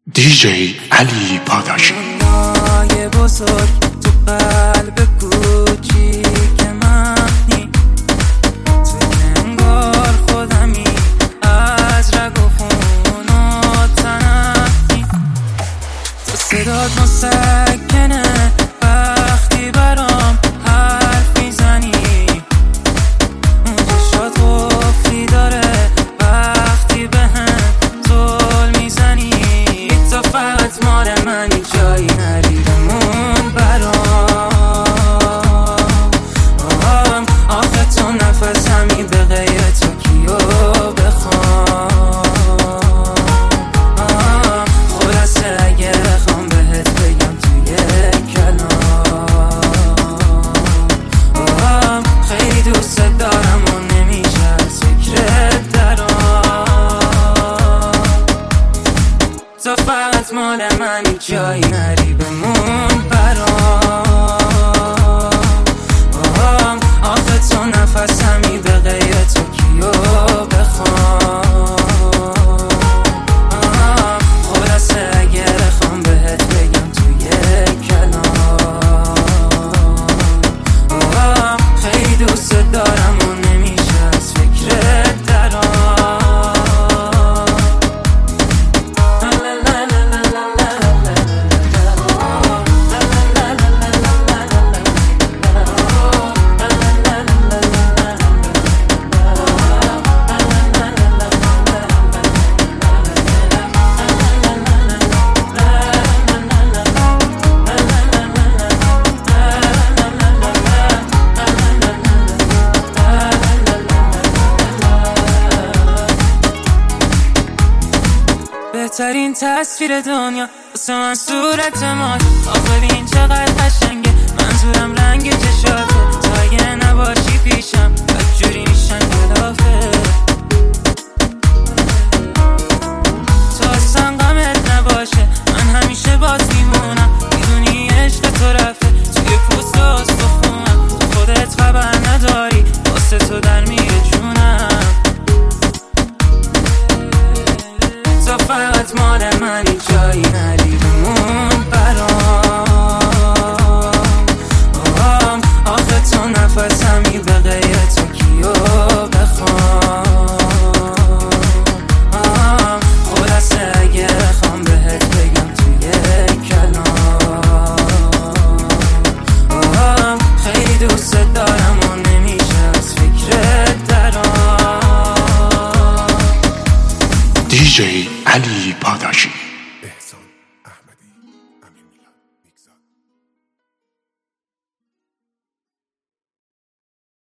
دیجی علی پاداشی. دنیای بزرگ تو قلب کوچیک منی، تو انگار خودمی از رگ و خون و تنمی. تو صدات مسکنه وقتی برام حرف میزنی، اون چشات قفلی داره وقتی بهم زل میزنی. تو فقط مال منی، جایی نری بمون برام. آخه تو نفسمی، به غیر تو کیو بخوام. خلاصه اگه بخوام بهت بگم توی کلام، خیلی دوست دارم و نمیشه از فکرت درام. تو فقط مال منی، جایی نری بمون برام. آخه تو نفسمی، به غیر تو کیو بخوام. خلاصه اگه بخوام بهت بگم توی کلام، خیلی دوست دارم و نمیشه از فکرت درام. بهترین تصویر دنیا واسه من صورت مات. آخه ببین چقدر قشنگه، منظورم رنگ چشاته. تو اگه نباشی پیشم بدجوری میشن کلافه. تو اصلا غمت نباشه، من همیشه باز میمونم. میدونی عشق تو رفته توی پوست و استخونم. تو خودت خبر نداری، واسه تو در میره جونم. تو فقط مال منی، جایی نری بمون